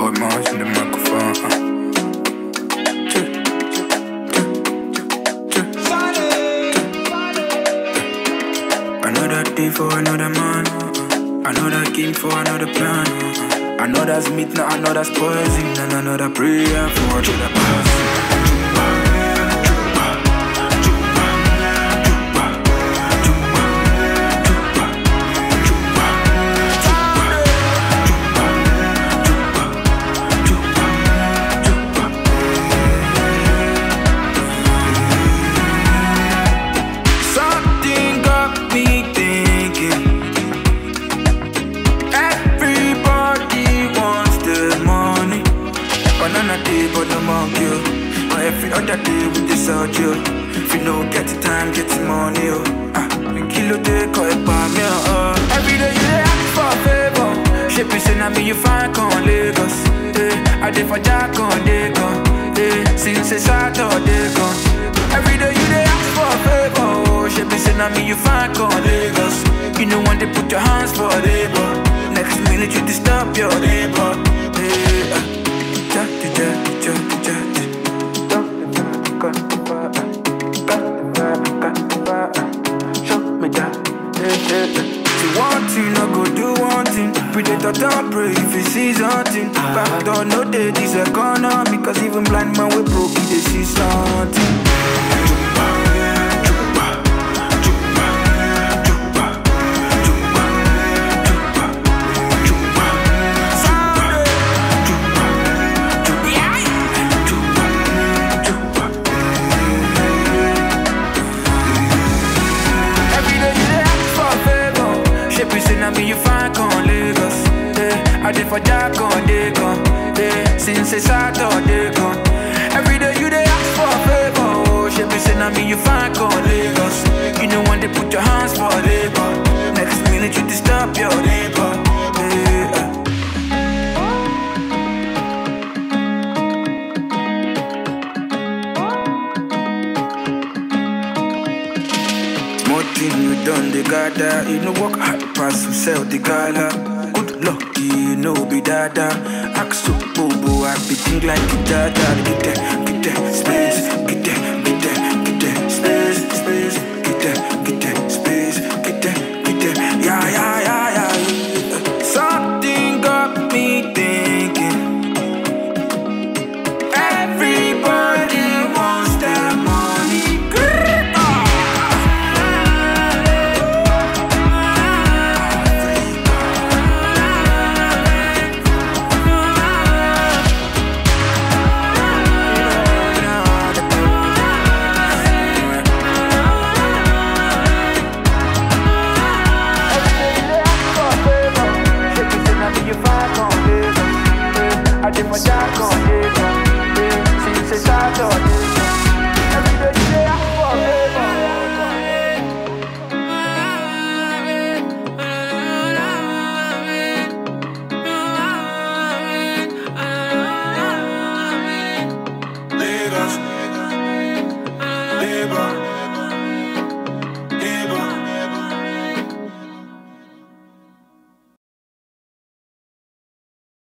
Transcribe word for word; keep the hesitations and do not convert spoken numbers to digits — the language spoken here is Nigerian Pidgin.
boy Mars in the microphone. Uh. Another day for another man. Another game for another plan. Another's meat, not another's poison. And another prayer for another person. Other day with this audio. If you know get the time, get the money, oh. Ah, the kilo they call it by me, oh. Every day you dey ask for a favor. Shaping say na me you find con Lagos. Eh, I dey for Jack on day gone. Eh, since it's Saturday gone. Every day you dey ask for a favor. Shaping say na me you find con Lagos. You know when they put your hands for labor. Next minute you disturb your labor. Eh, ah, ja, ja, ja, ja, ja. Got the fire, got the fire, got the fire. Show me that. Yeah, yeah, yeah. See one thing, I go do one thing. Predator don't pray if he sees something. Back door no day, this economy. Cause even blind man we broke, they see something. You find con Lagos, eh? I did for Jack on day gone, eh? Since it's Saturday gone. Every day you dey ask for a favor, oh. She be saying I mean you find con Lagos. You know when they put your hands for labor. Next minute you disturb your labor, eh? Uh. More thing you done, they gather. You know work hard pass who sell the gala. Good luck, you know be dada. Act so bobo, I be think like a dada. Get that, get that space.